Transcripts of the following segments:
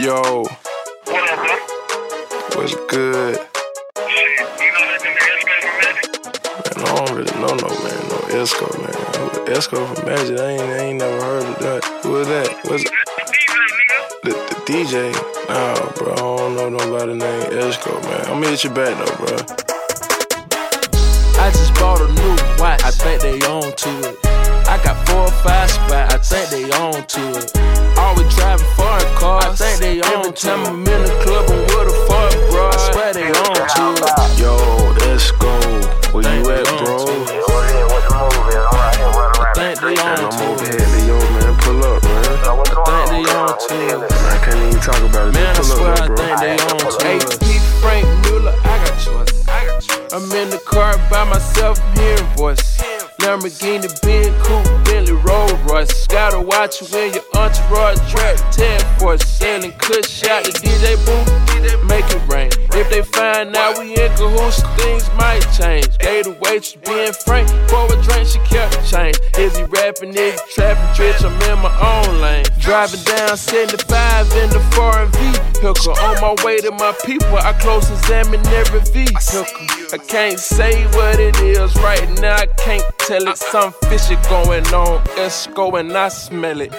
Yo, What up, bro? what's good? Shit, you know that nigga Esco from Magic? Man, I don't really know no man, no Esco, man. Esco from Magic, I ain't never heard of that. Who is that? What's The DJ, nigga. the DJ? Nah, bro, I don't know nobody named Esco, man. I'ma hit you back though, bro. I just bought a new watch, I think they on to it. I got 4 or 5 spots, I think they on to it. Always driving foreign cars, I think they on to it. Every time I'm in the club, I'm with a foreign bro, I swear they on to it. Yo, Esco, where you at, bro? What's the move is? I'm right here running around. I think they on I'm to over it. here, yo, man, pull up, man. What's going I on? think they on to it. I can't even talk about it. Man, I Just pull swear up, I bro. think they on to it. AP Frank Mueller, I got choice. I'm in the car by myself, hearing voice. Lamborghini, Benz, Coupe, Bentley, Rolls Royce. Gotta watch you when your entourage track 10 for selling kush out the DJ booth, make it rain. If they find out we in cahoots, things might change. Gave the waitress being frank, for a drink she kept the change. Is he rapping, is he trapping, bitch, I'm in my own lane. Driving down 75 in the foreign vehicle. On my way to my people, I close examine every vehicle. I can't say what it is right now, I can't tell it. Some fishy going on, Esco, and I smell it.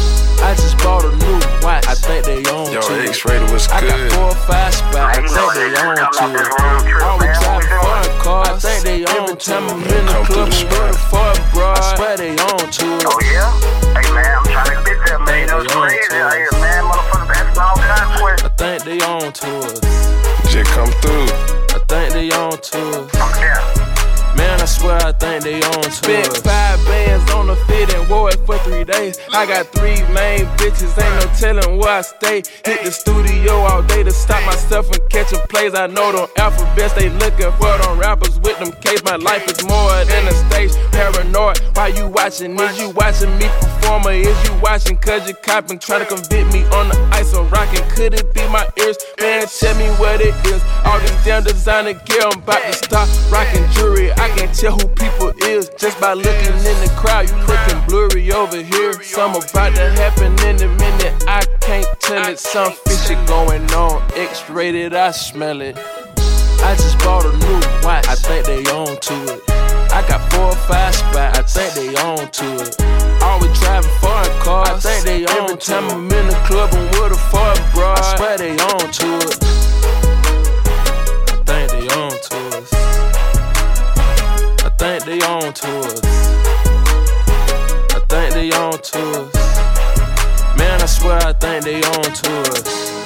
I just bought a new watch, I think they on Yo, to it. X-Rated was I got good. 4 or 5 spots, I think they on to it. Always driving foreign cars, I think they on to it. Every time I'm in the Come through club, the I'm with a foreign bro, I swear they on to it. Oh, yeah? Hey, man, I'm trying to get that, man. You know what's crazy out here, man? Motherfuckers asking all kinds of questions. I think they on to us. Just come through. I think they on to us. I'm down. Man, I swear I think they on to Spent us. 5 bands on the fit and wore it for 3 days. I got 3 main bitches, ain't no telling where I stay. Hit the studio all day to stop myself from catching plays. I know them alphabets, they looking for them rappers with them K's. My life is more than a stage, paranoid. Why you watching? Is you watching me perform or is you watching cause you copping? Trying to convict me on the ice I'm rocking. Could it be my ears? Man, tell me what it is. All this damn designer gear, I'm about to stop rocking jewelry. I can't tell who people is just by looking in the crowd. You looking blurry over here. Something about to happen in a minute. I can't tell it. Some fishy going on. X-rated, I smell it. I just bought a new watch. I think they on to it. I got 4 or 5 spots. I think they on to it. Always driving foreign cars. I think they on. Every time I'm in the club, I'm with a foreign bro. I swear they on to it. I think they on to us. I think they on to us. I think they on to us. Man, I swear I think they on to us.